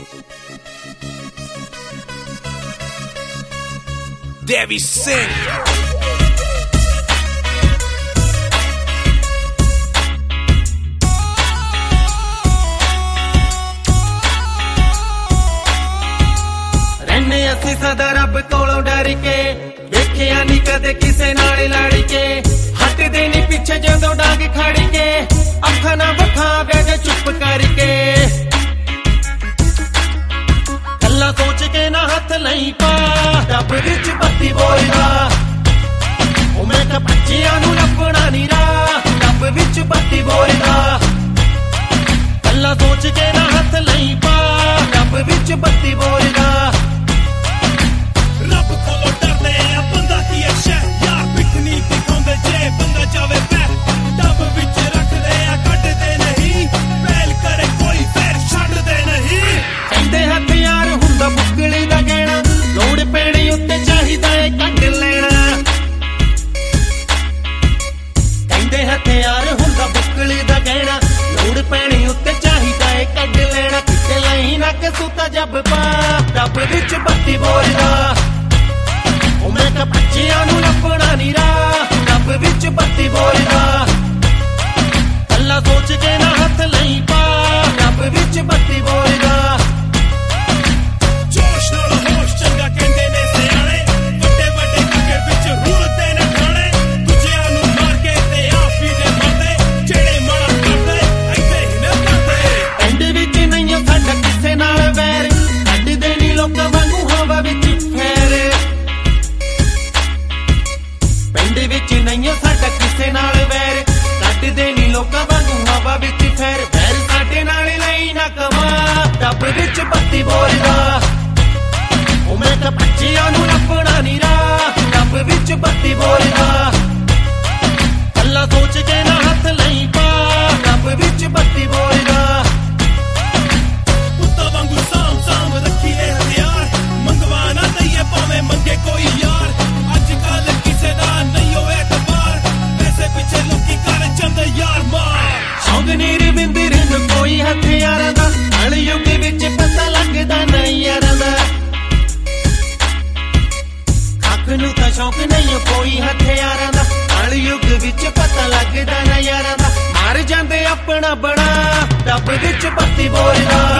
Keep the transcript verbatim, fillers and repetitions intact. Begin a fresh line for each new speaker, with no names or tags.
Devi Singh.
रहने असी सदा रब कोलों डर के, देखिया नी कदे किसे नाल लड़ के, हटदे नी पिछे जदों डांग खड़ के, अखां ना वखावे जे चुप करके, गल्लां सोच के ना हथ लई पा, डब विच बत्ती बोलदा ओ मैं तां बच्चियां नूं लभणा नी राह, डब विच बत्ती बोलदा गल्लां सोच के ना हथ लई पा, डब विच बत्ती बोलदा हथियार हुंदा बुकली दा गहना, लोड़ पैणी उत्ते चाहिदा ए कढ लेना, किते लई ना कसूता जब पा, डब विच बत्ती बोलदा ओ मैं तां बच्चियां नूं लभणा नी राह, डब विच बत्ती बोलदा गल्लां सोच के ना हथ लई पा, डब विच बत्ती बोलदा जोश नाल होश चंगा कहंदे ने सियाणे, वड्डे वड्डे काके विच रुलदे ने खाणे, दूजियां नूं मार के ते आप ही दे मरदे, जेड़े माड़ा करदे ऐसे ही ने करदे, पिंड विच नहीं साडा किसे नाल वैर, कढदे नी लोकां वांगू हवा विच फैर, पिंड विच नहीं साडा किसे नाल वैर, कढदे नी लोकां वांगू हवा विच फैर, वैर साडे नाल नहीं ना कमा, डब विच बत्ती बोलदा ओ मैं तां बच्चियां नूं लभणा नी राह, डब विच बत्ती बोलदा गल्लां सोच के ना हथ लई पा, डब विच बत्ती बोलदा पुत्तां वांगू साम साम रखीए हथियार, मंगवा ना दईए भावें मंगे कोई यार, अज कल किसे दा नहीं होए एतबार, पैसे पिछे लोकी कर जांदे यार मार, शौक नी रविंदर नूं कोई हथियारां दा, कलयुग विच पता लगदा नहीं यारां दा, कख नूं तां शौक नहीं कोई हथियारां दा, कलयुग विच पता लगदा ना यारां दा, मार जांदे अपना बड़ा, डब विच बत्ती बोलदा